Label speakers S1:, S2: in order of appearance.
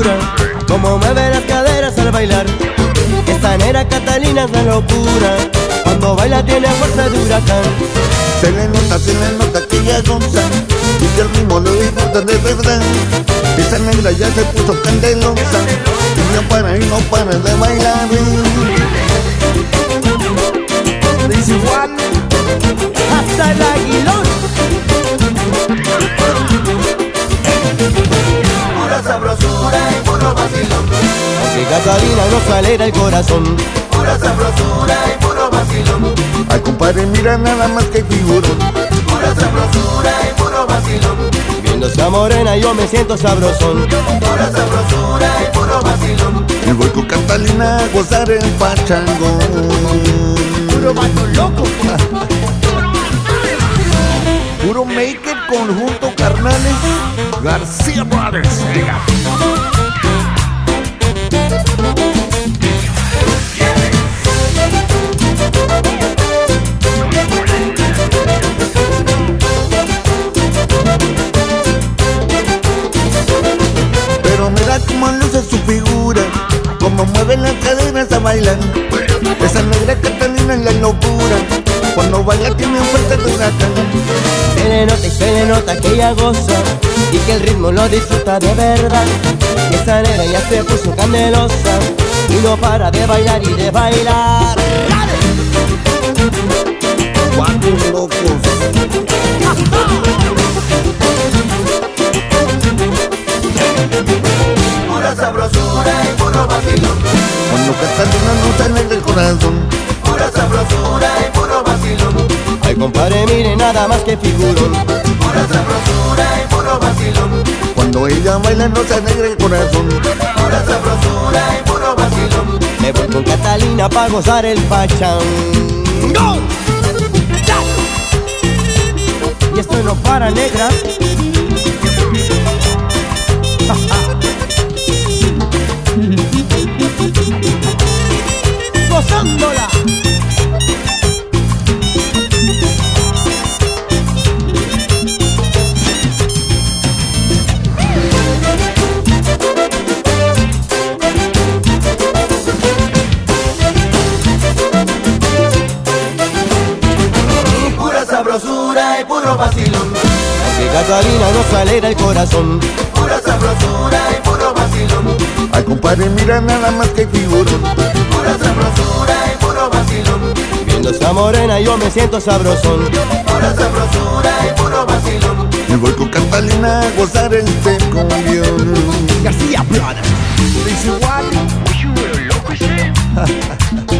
S1: locura, como mueve las caderas al bailar. Esta negra Catalina es la locura, cuando baila tiene fuerza de huracán.
S2: Se le nota que ella goza y que el ritmo lo disfruta de verdad. Esa negra ya se puso candelosa y no para de bailar.
S1: Dice igual hasta el aguilón.
S3: Pura sabrosura y puro vacilón.
S1: Aunque Catalina nos alegra el corazón.
S3: Pura sabrosura y puro vacilón.
S2: Ay, compadre, mira nada más que figurón.
S3: Pura sabrosura y puro vacilón.
S1: Viéndose a morena yo me siento sabrosón.
S3: Pura sabrosura y puro vacilón.
S2: Y voy con Catalina a gozar el pachangón.
S1: Puro vato loco.
S2: Puro make it conjunto carnales García Brothers. Pero mira cómo luce su figura, cómo mueve las caderas a bailar. Esa negra Catalina es la locura, cuando baila tiene fuerza de huracán.
S1: Se le nota que ella goza y que el ritmo lo disfruta de verdad. Y esta negra ya se puso candelosa y no para de bailar y de bailar.
S2: Cuatro locos.
S3: Pura sabrosura y puro vacilón.
S2: Cuando Catalina nos alegra el corazón.
S3: Pura sabrosura y puro vacilón.
S1: Ay, compadre, mire nada más que figurón.
S3: Pura sabrosura y puro vacilón.
S2: Cuando ella baila nos alegra el corazón.
S3: Pura sabrosura y puro vacilón.
S1: Me voy con Catalina pa' gozar el pachangón. Y esto no para, negra. Gozándola.
S3: Pura sabrosura y puro vacilón.
S1: Que Catalina nos alegra el corazón.
S3: Pura sabrosura y puro vacilón.
S2: Ay, compadre, mira nada más que figurón.
S3: Pura sabrosura y puro vacilón.
S1: Viéndose a morena yo me siento sabrosón.
S3: Pura sabrosura y puro vacilón.
S2: Y voy con Catalina a gozar este cumbión.
S1: García Brothers.
S2: Dice igual.